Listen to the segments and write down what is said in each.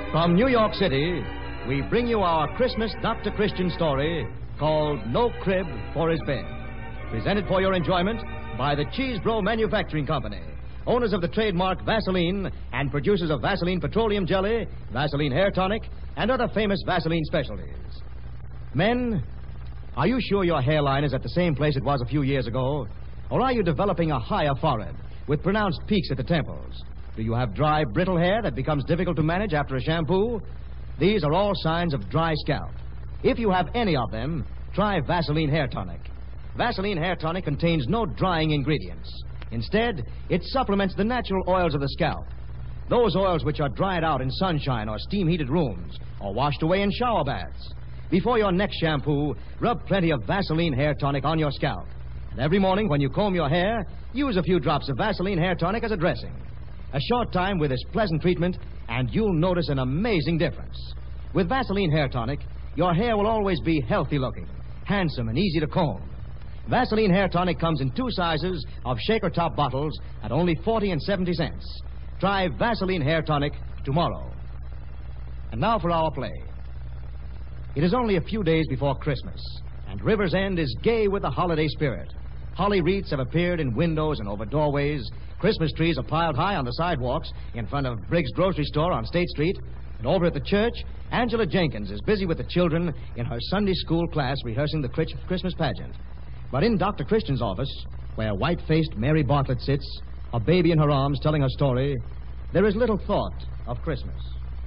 From New York City, we bring you our Christmas Dr. Christian story called No Crib for His Bed. Presented for your enjoyment by the Cheesebro Manufacturing Company, owners of the trademark Vaseline and producers of Vaseline Petroleum Jelly, Vaseline Hair Tonic, and other famous Vaseline specialties. Men, are you sure your hairline is at the same place it was a few years ago? Or are you developing a higher forehead with pronounced peaks at the temples? Do you have dry, brittle hair that becomes difficult to manage after a shampoo? These are all signs of dry scalp. If you have any of them, try Vaseline Hair Tonic. Vaseline Hair Tonic contains no drying ingredients. Instead, it supplements the natural oils of the scalp. Those oils which are dried out in sunshine or steam-heated rooms or washed away in shower baths. Before your next shampoo, rub plenty of Vaseline Hair Tonic on your scalp. And every morning when you comb your hair, use a few drops of Vaseline Hair Tonic as a dressing. A short time with this pleasant treatment, and you'll notice an amazing difference. With Vaseline Hair Tonic, your hair will always be healthy-looking, handsome, and easy to comb. Vaseline Hair Tonic comes in 2 sizes of shaker-top bottles at only 40 and 70 cents. Try Vaseline Hair Tonic tomorrow. And now for our play. It is only a few days before Christmas, and River's End is gay with the holiday spirit. Holly wreaths have appeared in windows and over doorways. Christmas trees are piled high on the sidewalks in front of Briggs' grocery store on State Street. And over at the church, Angela Jenkins is busy with the children in her Sunday school class rehearsing the Christmas pageant. But in Dr. Christian's office, where white-faced Mary Bartlett sits, a baby in her arms telling her story, there is little thought of Christmas.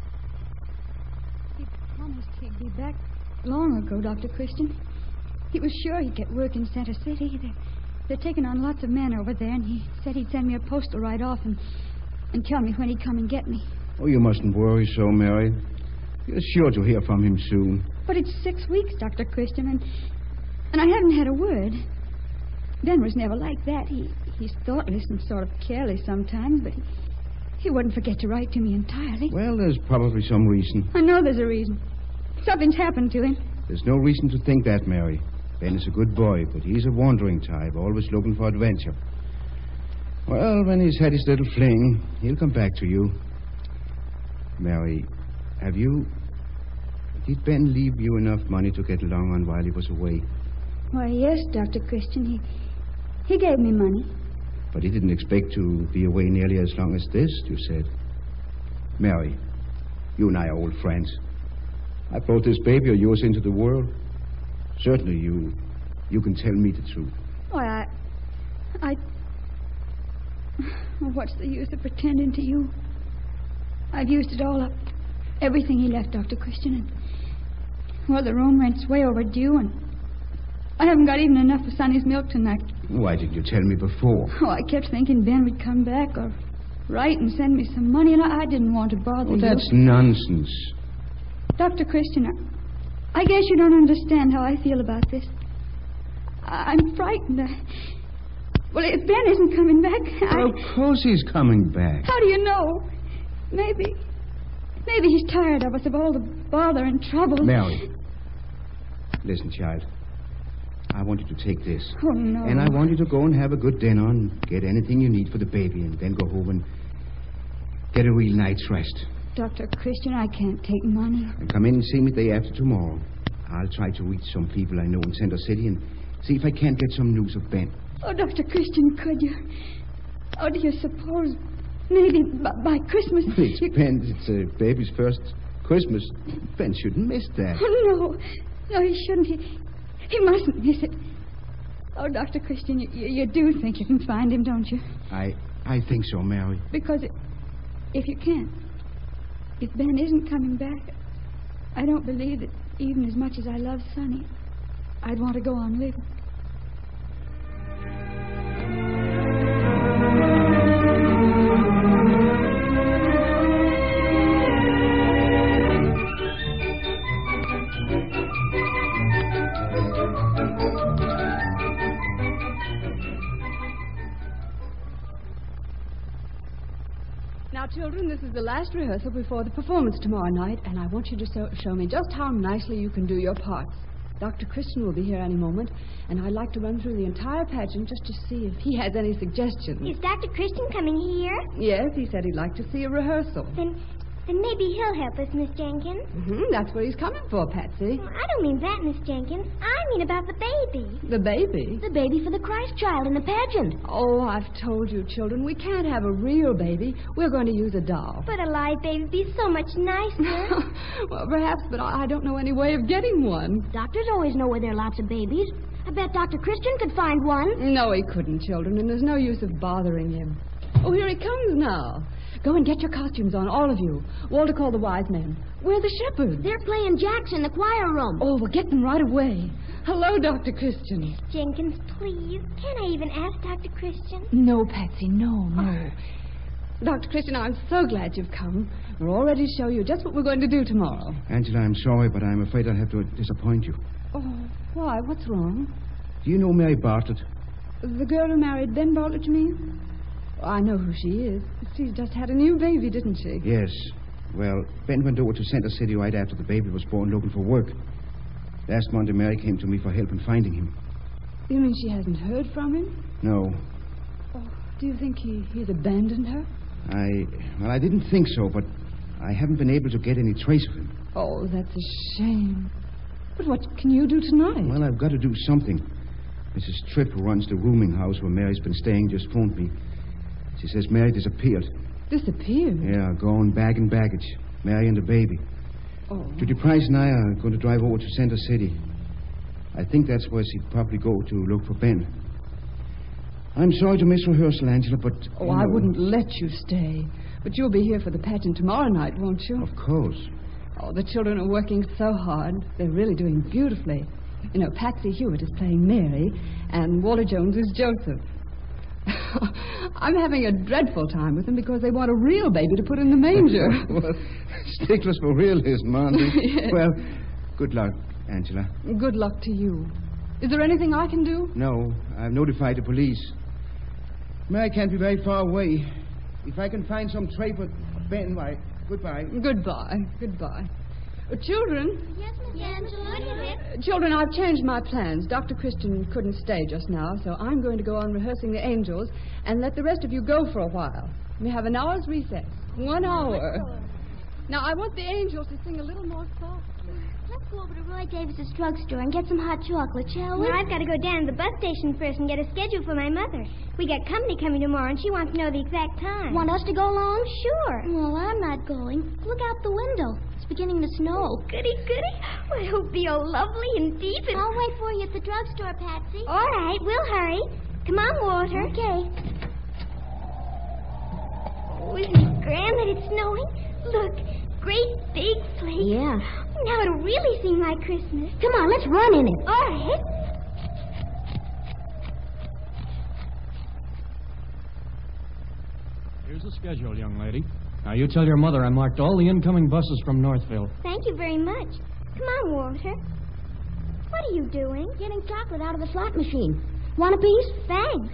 He promised he'd be back long ago, Dr. Christian. He was sure he'd get work in Center City. They're taking on lots of men over there, and he said he'd send me a postal right off and tell me when he'd come and get me. Oh, you mustn't worry so, Mary. You're sure to hear from him soon. But it's 6 weeks, Dr. Christian, and I haven't had a word. Ben was never like that. He's thoughtless and sort of careless sometimes, but he wouldn't forget to write to me entirely. Well, there's probably some reason. I know there's a reason. Something's happened to him. There's no reason to think that, Mary. Ben is a good boy, but he's a wandering type, always looking for adventure. Well, when he's had his little fling, he'll come back to you. Mary, did Ben leave you enough money to get along on while he was away? Why, yes, Dr. Christian. He gave me money. But he didn't expect to be away nearly as long as this, you said. Mary, you and I are old friends. I brought this baby of yours into the world. Certainly you can tell me the truth. Why, well, what's the use of pretending to you? I've used it all up. Everything he left, Dr. Christian. Well, the room rent's way overdue, and I haven't got even enough for Sonny's milk tonight. Why didn't you tell me before? Oh, I kept thinking Ben would come back or write and send me some money, and I didn't want to bother you. That's nonsense. Dr. Christian, I guess you don't understand how I feel about this. I'm frightened. Well, if Ben isn't coming back, Well, of course he's coming back. How do you know? Maybe he's tired of us, of all the bother and trouble. Mary, listen, child. I want you to take this. Oh, no. And I want you to go and have a good dinner and get anything you need for the baby, and then go home and get a real night's rest. Dr. Christian, I can't take money. And come in and see me the day after tomorrow. I'll try to reach some people I know in Center City and see if I can't get some news of Ben. Oh, Dr. Christian, could you? Oh, do you suppose maybe by Christmas... It depends. It's a baby's first Christmas. Ben shouldn't miss that. Oh, no, he shouldn't. He mustn't miss it. Oh, Dr. Christian, you do think you can find him, don't you? I think so, Mary. Because if you can't, if Ben isn't coming back, I don't believe that even as much as I love Sonny, I'd want to go on living. Now, children, this is the last rehearsal before the performance tomorrow night, and I want you to show me just how nicely you can do your parts. Dr. Christian will be here any moment, and I'd like to run through the entire pageant just to see if he has any suggestions. Is Dr. Christian coming here? Yes, he said he'd like to see a rehearsal. Then And maybe he'll help us, Miss Jenkins. That's what he's coming for, Patsy. Well, I don't mean that, Miss Jenkins. I mean about the baby. The baby? The baby for the Christ child in the pageant. Oh, I've told you, children, we can't have a real baby. We're going to use a doll. But a live baby would be so much nicer. Well, perhaps, but I don't know any way of getting one. Doctors always know where there are lots of babies. I bet Dr. Christian could find one. No, he couldn't, children, and there's no use of bothering him. Oh, here he comes now. Go and get your costumes on, all of you. Walter called the wise men. Where are the shepherds? They're playing jacks in the choir room. Oh, we'll get them right away. Hello, Dr. Christian. Jenkins, please. Can I even ask Dr. Christian? No, Patsy, no. Dr. Christian, I'm so glad you've come. We're all ready to show you just what we're going to do tomorrow. Angela, I'm sorry, but I'm afraid I'll have to disappoint you. Oh, why? What's wrong? Do you know Mary Bartlett? The girl who married Ben Bartlett, you mean? I know who she is. She's just had a new baby, didn't she? Yes. Well, Ben went over to Center City right after the baby was born looking for work. Last Monday, Mary came to me for help in finding him. You mean she hasn't heard from him? No. Oh, do you think he's abandoned her? I didn't think so, but I haven't been able to get any trace of him. Oh, that's a shame. But what can you do tonight? Well, I've got to do something. Mrs. Tripp, who runs the rooming house where Mary's been staying, just phoned me. She says Mary disappeared. Disappeared? Yeah, gone bag and baggage. Mary and the baby. Oh. Judy Price and I are going to drive over to Center City. I think that's where she'd probably go to look for Ben. I'm sorry to miss rehearsal, Angela, but... Oh, I wouldn't let you stay. But you'll be here for the pageant tomorrow night, won't you? Of course. Oh, the children are working so hard. They're really doing beautifully. You know, Patsy Hewitt is playing Mary, and Walter Jones is Joseph. I'm having a dreadful time with them because they want a real baby to put in the manger. Well, sticklers for realism, aren't they? Yes. Well, good luck, Angela. Good luck to you. Is there anything I can do? No, I've notified the police. Mary can't be very far away. If I can find some trace of Ben, why, goodbye. Goodbye. Children? Yes, Miss Angela. What is it? Children, I've changed my plans. Dr. Christian couldn't stay just now, so I'm going to go on rehearsing the angels and let the rest of you go for a while. We have an hour's recess. 1 hour. Now, I want the angels to sing a little more softly. Let's go over to Roy Davis's drugstore and get some hot chocolate, shall we? Well, I've got to go down to the bus station first and get a schedule for my mother. We got company coming tomorrow, and she wants to know the exact time. Want us to go along? Sure. Well, I'm not going. Look out the window. It's beginning to snow. Oh, goody. Well, it'll be all lovely and deep. I'll wait for you at the drugstore, Patsy. All right, we'll hurry. Come on, Walter. Okay. Oh, isn't it grand that it's snowing? Look, great big sleigh. Yeah. Now it'll really seem like Christmas. Come on, let's run in it. All right. Here's the schedule, young lady. Now, you tell your mother I marked all the incoming buses from Northville. Thank you very much. Come on, Walter. What are you doing? Getting chocolate out of the slot machine. Want a piece? Thanks.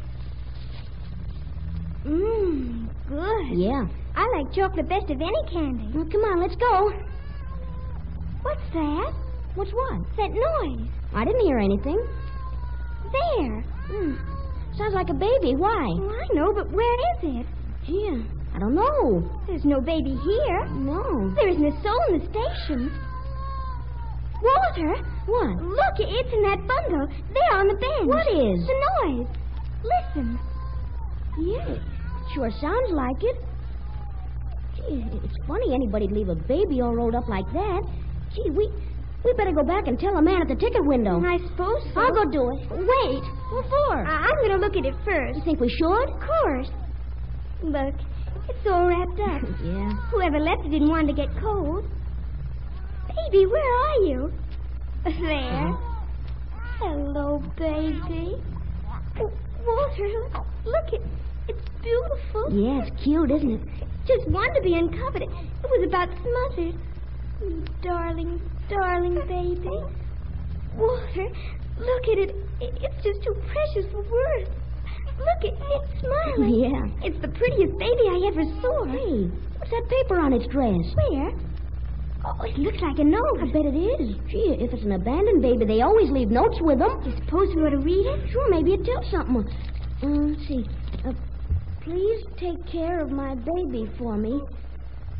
Good. Yeah. I like chocolate best of any candy. Well, come on, let's go. What's that? What's what? That noise. I didn't hear anything. There. Sounds like a baby. Why? Oh, I know, but where is it? Here. I don't know. There's no baby here. No. There isn't a soul in the station. Walter! What? Look, it's in that bundle. There on the bench. What is? The noise. Listen. Yeah, it sure sounds like it. Gee, it's funny anybody'd leave a baby all rolled up like that. Gee, we better go back and tell the man at the ticket window. I suppose so. I'll go do it. Wait. What for? I'm going to look at it first. You think we should? Of course. Look, it's all wrapped up. Yeah. Whoever left it didn't want to get cold. Baby, where are you? There. Hello, baby. Oh, Walter, look, it's beautiful. Yeah, it's cute, isn't it? Just wanted to be uncovered. It was about smothered. Darling baby. Walter, look at it. It's just too precious for words. Look, it's smiling. Yeah. It's the prettiest baby I ever saw. Hey, what's that paper on its dress? Where? Oh, it looks like a note. I bet it is. Gee, if it's an abandoned baby, they always leave notes with them. You suppose we ought to read it? Sure, maybe it tells something. Let's see. Please take care of my baby for me.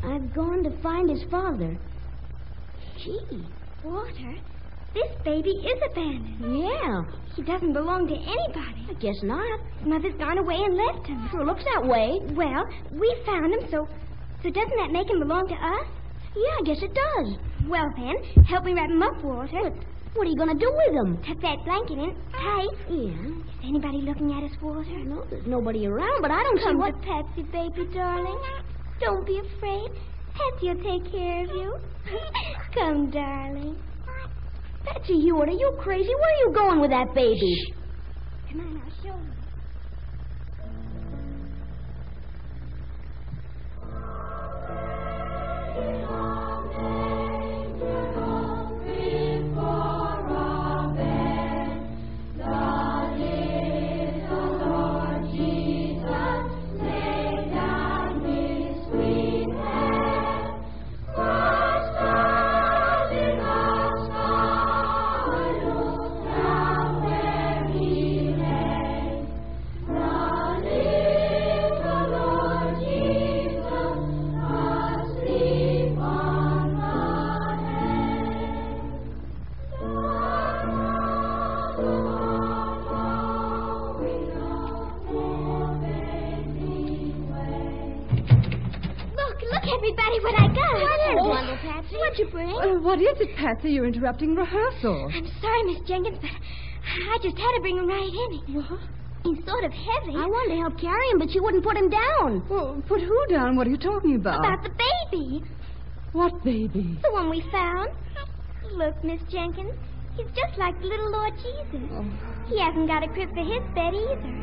I've gone to find his father. Gee. Walter, this baby is abandoned. Yeah. He doesn't belong to anybody. I guess not. His mother's gone away and left him. Sure looks that way. Well, we found him, so doesn't that make him belong to us? Yeah, I guess it does. Well, then, help me wrap him up, Walter. What are you going to do with him? Tuck that blanket in tight. Yeah. Is anybody looking at us, Walter? No, there's nobody around, but I don't see Come what... to Patsy, baby, darling. Don't be afraid. Patsy will take care of you. Come, darling. Patsy Hewitt, are you crazy? Where are you going with that baby? Shh. Come on, I'll show you. Everybody, what I got. What is it? Wanda, Patsy. What'd you bring? What is it, Patsy? You're interrupting rehearsal. I'm sorry, Miss Jenkins, but I just had to bring him right in. What? He's sort of heavy. I wanted to help carry him, but you wouldn't put him down. Well, put who down? What are you talking about? About the baby. What baby? The one we found. Look, Miss Jenkins, he's just like the little Lord Jesus. Oh. He hasn't got a crib for his bed either.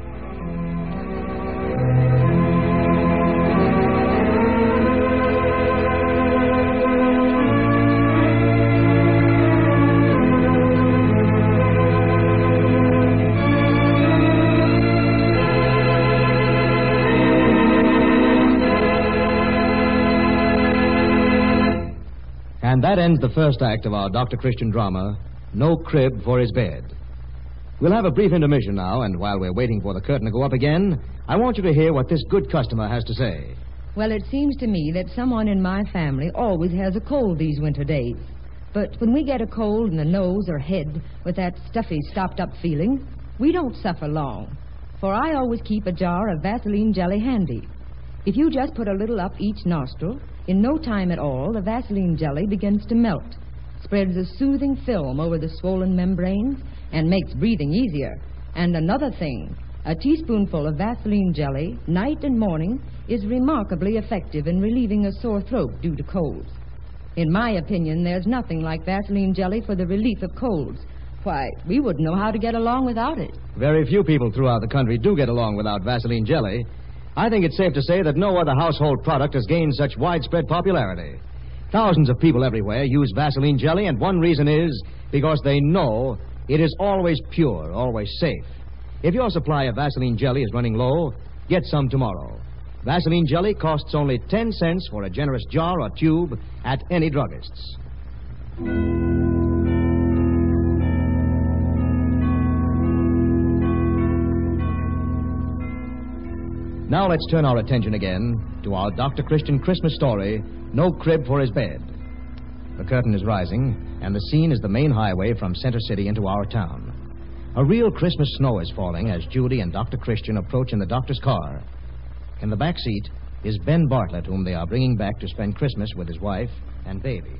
And that ends the first act of our Dr. Christian drama, No Crib for His Bed. We'll have a brief intermission now, and while we're waiting for the curtain to go up again, I want you to hear what this good customer has to say. Well, it seems to me that someone in my family always has a cold these winter days. But when we get a cold in the nose or head with that stuffy, stopped-up feeling, we don't suffer long. For I always keep a jar of Vaseline jelly handy. If you just put a little up each nostril, in no time at all, the Vaseline jelly begins to melt, spreads a soothing film over the swollen membranes, and makes breathing easier. And another thing, a teaspoonful of Vaseline jelly, night and morning, is remarkably effective in relieving a sore throat due to colds. In my opinion, there's nothing like Vaseline jelly for the relief of colds. Why, we wouldn't know how to get along without it. Very few people throughout the country do get along without Vaseline jelly. I think it's safe to say that no other household product has gained such widespread popularity. Thousands of people everywhere use Vaseline jelly, and one reason is because they know it is always pure, always safe. If your supply of Vaseline jelly is running low, get some tomorrow. Vaseline jelly costs only 10 cents for a generous jar or tube at any druggist's. Now let's turn our attention again to our Dr. Christian Christmas story, No Crib for His Bed. The curtain is rising, and the scene is the main highway from Center City into our town. A real Christmas snow is falling as Judy and Dr. Christian approach in the doctor's car. In the back seat is Ben Bartlett, whom they are bringing back to spend Christmas with his wife and baby.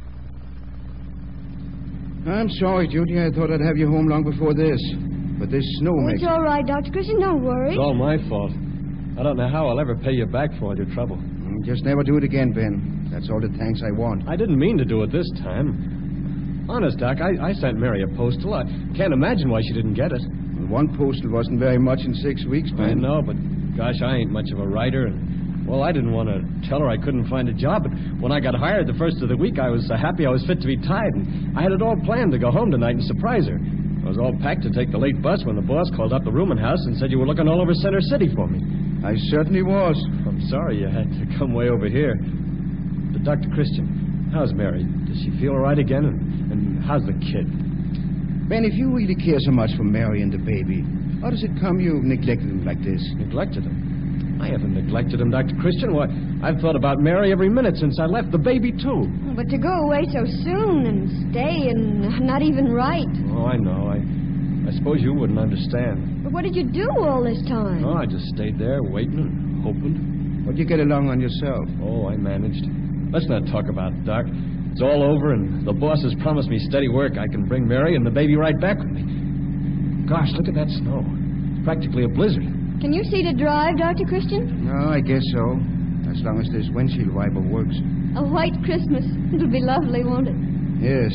I'm sorry, Judy. I thought I'd have you home long before this. But this snow makes... It's all right, Dr. Christian. Don't worry. It's all my fault. I don't know how I'll ever pay you back for all your trouble. Just never do it again, Ben. That's all the thanks I want. I didn't mean to do it this time. Honest, Doc, I sent Mary a postal. I can't imagine why she didn't get it. Well, one postal wasn't very much in 6 weeks, Ben. I know, but gosh, I ain't much of a writer, and, well, I didn't want to tell her I couldn't find a job, but when I got hired the first of the week, I was so happy I was fit to be tied, and I had it all planned to go home tonight and surprise her. I was all packed to take the late bus when the boss called up the rooming house and said you were looking all over Center City for me. I certainly was. I'm sorry you had to come way over here. But Dr. Christian, how's Mary? Does she feel all right again? And how's the kid? Ben, if you really care so much for Mary and the baby, how does it come you've neglected him like this? Neglected him? I haven't neglected him, Dr. Christian. Why, I've thought about Mary every minute since I left. The baby, too. But to go away so soon and stay and not even write. Oh, I know. I suppose you wouldn't understand. But what did you do all this time? Oh, I just stayed there waiting and hoping. How'd you get along on yourself? Oh, I managed. Let's not talk about it, Doc. It's all over, and the boss has promised me steady work. I can bring Mary and the baby right back with me. Gosh, look at that snow. It's practically a blizzard. Can you see to drive, Dr. Christian? No, I guess so. As long as this windshield wiper works. A white Christmas. It'll be lovely, won't it? Yes.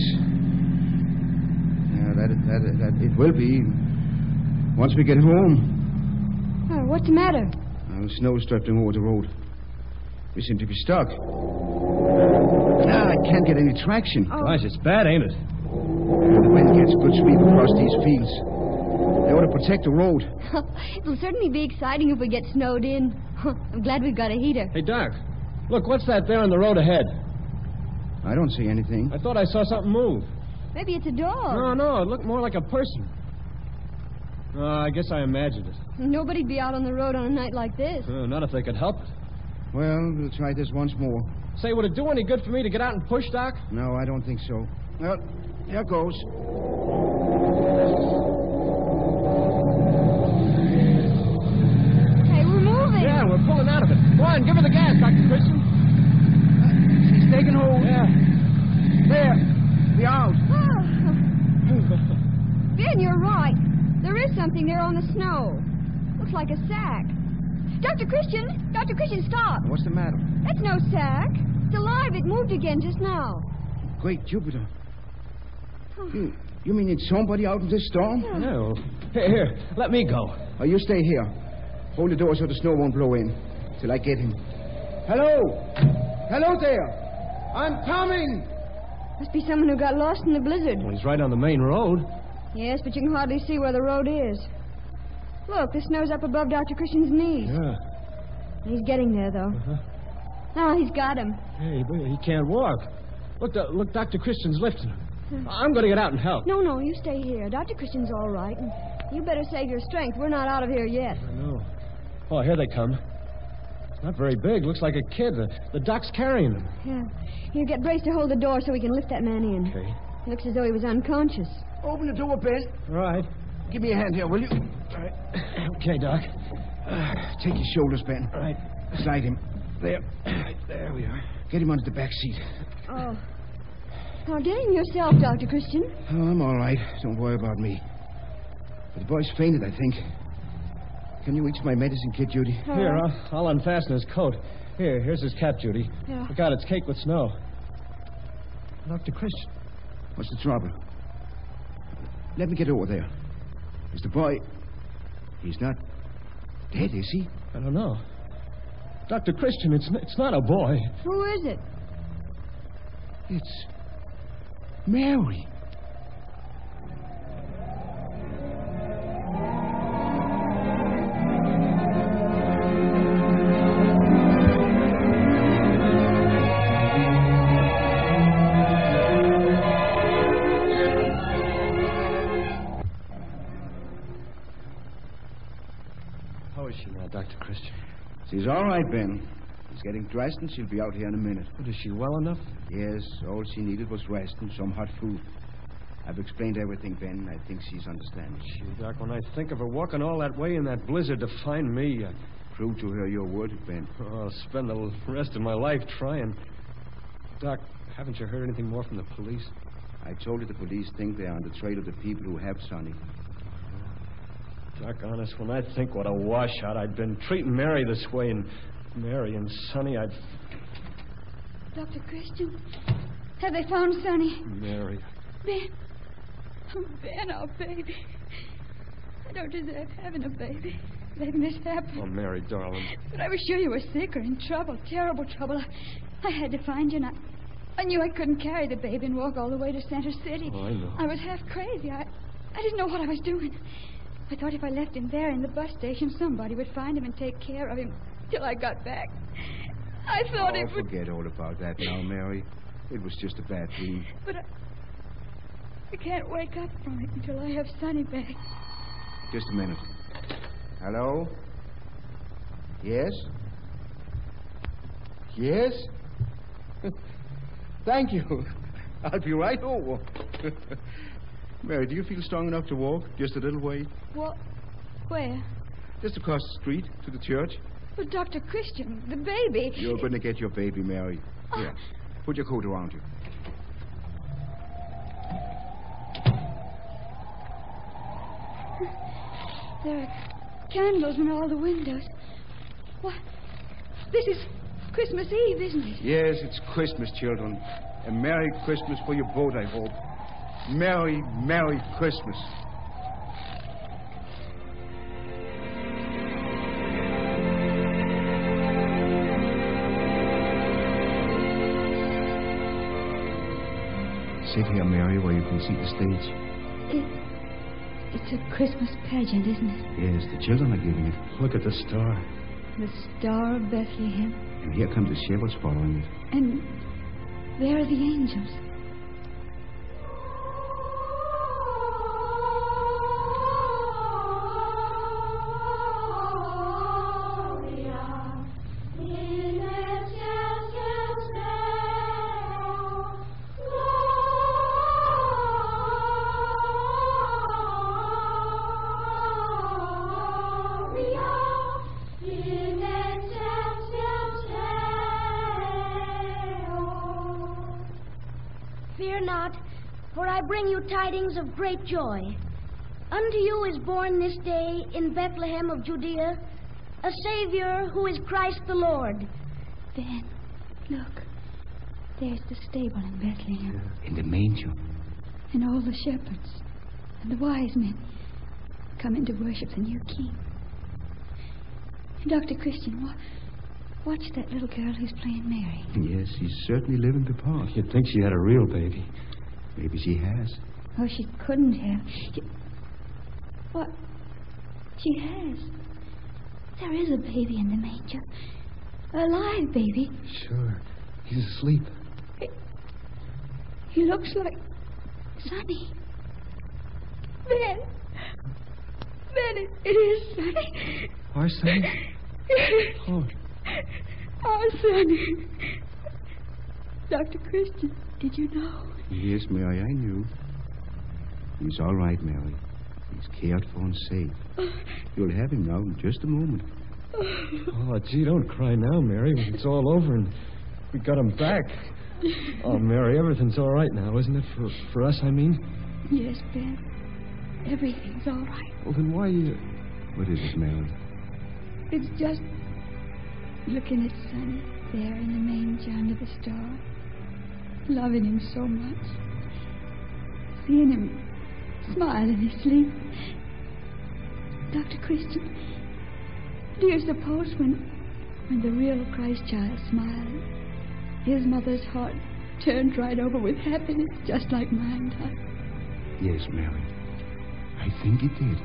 Yeah, that it will be. Once we get home. Oh, what's the matter? The snow's drifting over the road. We seem to be stuck. I can't get any traction. Oh. Gosh, it's bad, ain't it? The wind gets a good sweep across these fields. They ought to protect the road. It'll certainly be exciting if we get snowed in. I'm glad we've got a heater. Hey, Doc, look, what's that there on the road ahead? I don't see anything. I thought I saw something move. Maybe it's a dog. No, it looked more like a person. I guess I imagined it. Nobody'd be out on the road on a night like this. Not if they could help it. Well, we'll try this once more. Say, would it do any good for me to get out and push, Doc? No, I don't think so. Well, here goes. Hey, we're moving. Yeah, we're pulling out of it. Go on, give her the gas, Dr. Christian. She's taking hold. Yeah. There. We're out. Ben, you're right. There is something there on the snow. Looks like a sack. Dr. Christian! Dr. Christian, stop! What's the matter? That's no sack. It's alive. It moved again just now. Great Jupiter. You mean it's somebody out in this storm? No. Here, let me go. Oh, you stay here. Hold the door so the snow won't blow in. Till I get him. Hello! Hello there! I'm coming! Must be someone who got lost in the blizzard. Well, he's right on the main road. Yes, but you can hardly see where the road is. Look, the snow's up above Dr. Christian's knees. Yeah. He's getting there, though. Oh, he's got him. Hey, but he can't walk. Look, Dr. Christian's lifting him. I'm going to get out and help. No, you stay here. Dr. Christian's all right. And you better save your strength. We're not out of here yet. I know. Oh, here they come. It's not very big. Looks like a kid. The doc's carrying him. Yeah. Here, get Brace to hold the door so we can lift that man in. Okay. Looks as though he was unconscious. Open the door, Ben. All right. Give me a hand here, will you? All right. Okay, Doc. Take his shoulders, Ben. All right. Slide him. There. There we are. Get him onto the back seat. Oh. Now, get him yourself, Dr. Christian. Oh, I'm all right. Don't worry about me. But the boy's fainted, I think. Can you reach my medicine kit, Judy? Here, I'll unfasten his coat. Here's his cap, Judy. Yeah. Look out, it's caked with snow. Dr. Christian. What's the trouble? Let me get over there. Is the boy... He's not dead, is he? I don't know. Dr. Christian, it's not a boy. Who is it? It's Mary. How is she now, Dr. Christian? She's all right, Ben. She's getting dressed, and she'll be out here in a minute. But is she well enough? Yes, all she needed was rest and some hot food. I've explained everything, Ben. I think she's understanding. Gee, Doc, when I think of her walking all that way in that blizzard to find me... Prove to her your word, Ben. I'll spend the rest of my life trying. Doc, haven't you heard anything more from the police? I told you the police think they're on the trail of the people who have Sonny. Doc, honest, when I think what a washout I've been treating Mary this way, and Mary and Sonny, I'd... Dr. Christian, have they found Sonny? Mary. Ben. Oh, Ben, our baby. I don't deserve having a baby. Letting this happen. Oh, Mary, darling. But I was sure you were sick or in trouble, terrible trouble. I had to find you, and I knew I couldn't carry the baby and walk all the way to Center City. Oh, I know. I was half crazy. I didn't know what I was doing. I thought if I left him there in the bus station, somebody would find him and take care of him till I got back. I thought it would... Forget all about that now, Mary. It was just a bad dream. But I can't wake up from it until I have Sonny back. Just a minute. Hello? Yes? Yes? Thank you. I'll be right over. Mary, do you feel strong enough to walk just a little way? What? Where? Just across the street to the church. But Dr. Christian, the baby... You're going to get your baby, Mary. Here, put your coat around you. There are candles in all the windows. What? This is Christmas Eve, isn't it? Yes, it's Christmas, children. A Merry Christmas for you both, I hope. Merry, Merry Christmas. Sit here, Mary, where you can see the stage. It's a Christmas pageant, isn't it? Yes, the children are giving it. Look at the star. The Star of Bethlehem. And here come the shepherds following it. And there are the angels. Fear not, for I bring you tidings of great joy. Unto you is born this day in Bethlehem of Judea a Savior who is Christ the Lord. Ben, look. There's the stable in Bethlehem. In the manger. And all the shepherds and the wise men coming to worship the new king. Dr. Christian, watch that little girl who's playing Mary. Yes, she's certainly living the part. You'd think she had a real baby. Maybe she has. Oh, she couldn't have. What? She has. There is a baby in the manger. A live baby. Sure. He's asleep. He looks like Sonny. Ben, it is Sonny. Our Sonny? Oh. Our Sonny. Dr. Christian, did you know? Yes, Mary, I knew. He's all right, Mary. He's cared for and safe. You'll have him now in just a moment. Oh, gee, don't cry now, Mary. It's all over and we got him back. Oh, Mary, everything's all right now, isn't it? For us, I mean? Yes, Ben. Everything's all right. Well, then why you... What is it, Mary? It's just looking at Sonny there in the manger under the star. Loving him so much. Seeing him smile in his sleep. Dr. Christian, do you suppose when the real Christ child smiled, his mother's heart turned right over with happiness just like mine does? Yes, Mary. I think it did.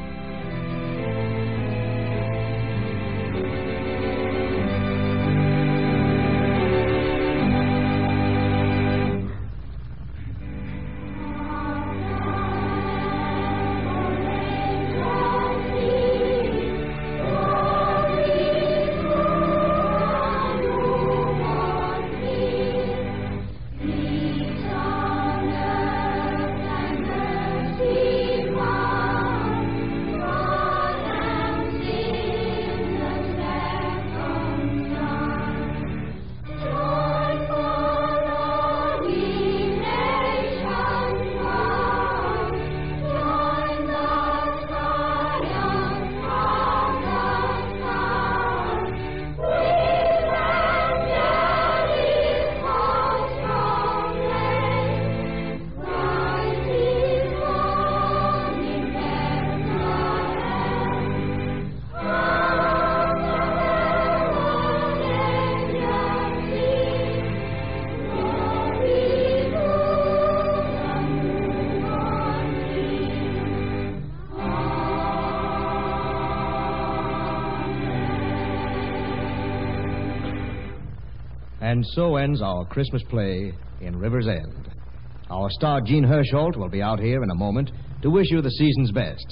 And so ends our Christmas play in River's End. Our star, Jean Hersholt, will be out here in a moment to wish you the season's best.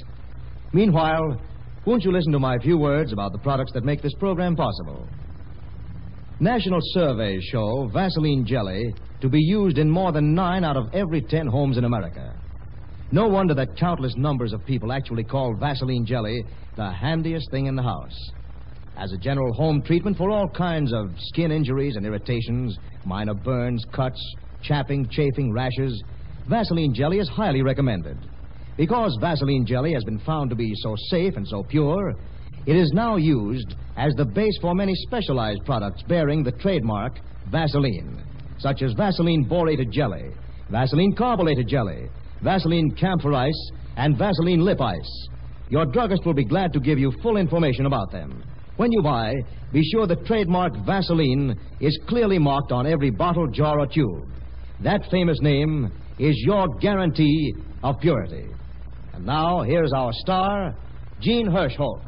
Meanwhile, won't you listen to my few words about the products that make this program possible? National surveys show Vaseline jelly to be used in more than 9 out of every 10 homes in America. No wonder that countless numbers of people actually call Vaseline jelly the handiest thing in the house. As a general home treatment for all kinds of skin injuries and irritations, minor burns, cuts, chapping, chafing, rashes, Vaseline jelly is highly recommended. Because Vaseline jelly has been found to be so safe and so pure, it is now used as the base for many specialized products bearing the trademark Vaseline, such as Vaseline borated jelly, Vaseline carbonated jelly, Vaseline camphor ice, and Vaseline lip ice. Your druggist will be glad to give you full information about them. When you buy, be sure the trademark Vaseline is clearly marked on every bottle, jar, or tube. That famous name is your guarantee of purity. And now, here's our star, Jean Hirschholt.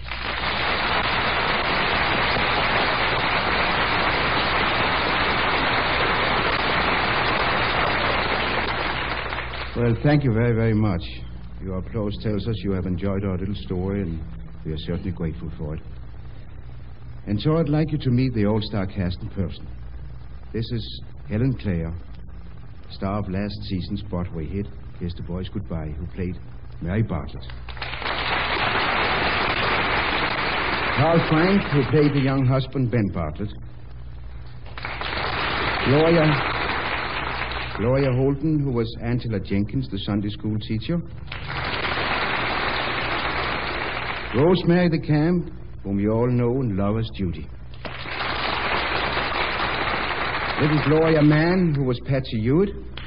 Well, thank you very, very much. Your applause tells us you have enjoyed our little story, and we are certainly grateful for it. And so I'd like you to meet the all-star cast in person. This is Helen Clare, star of last season's Broadway hit, Kiss the Boys Goodbye, who played Mary Bartlett. Carl Frank, who played the young husband, Ben Bartlett. Gloria Holden, who was Angela Jenkins, the Sunday school teacher. Rosemary the Camp, whom you all know and love as Judy. Little Gloria Mann, who was Patsy Hewitt.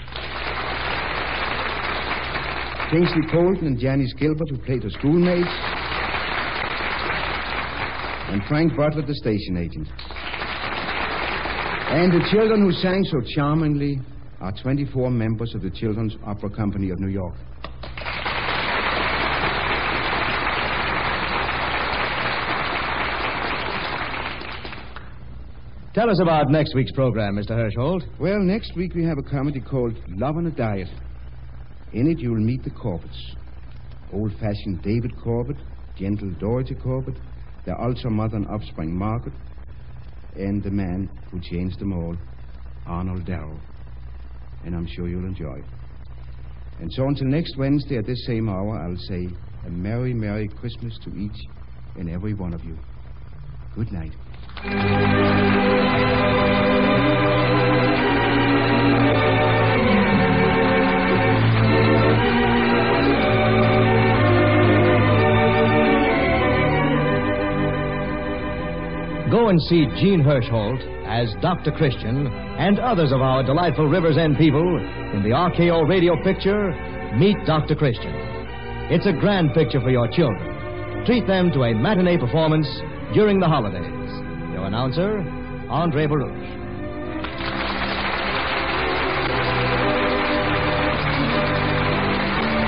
Kingsley Colton and Janice Gilbert, who played her schoolmates. And Frank Butler, the station agent. And the children who sang so charmingly are 24 members of the Children's Opera Company of New York. Tell us about next week's program, Mr. Hirschholt. Well, next week we have a comedy called Love on a Diet. In it, you'll meet the Corbetts. Old-fashioned David Corbett, gentle Dorothy Corbett, their ultra-modern offspring Margaret, and the man who changed them all, Arnold Darrow. And I'm sure you'll enjoy it. And so until next Wednesday at this same hour, I'll say a Merry, Merry Christmas to each and every one of you. Good night. Go and see Jean Hirschholt as Dr. Christian and others of our delightful Rivers End people in the RKO radio picture, Meet Dr. Christian. It's a grand picture for your children. Treat them to a matinee performance during the holidays. Your announcer, Andre Baruch.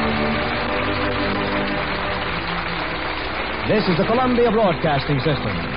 This is the Columbia Broadcasting System.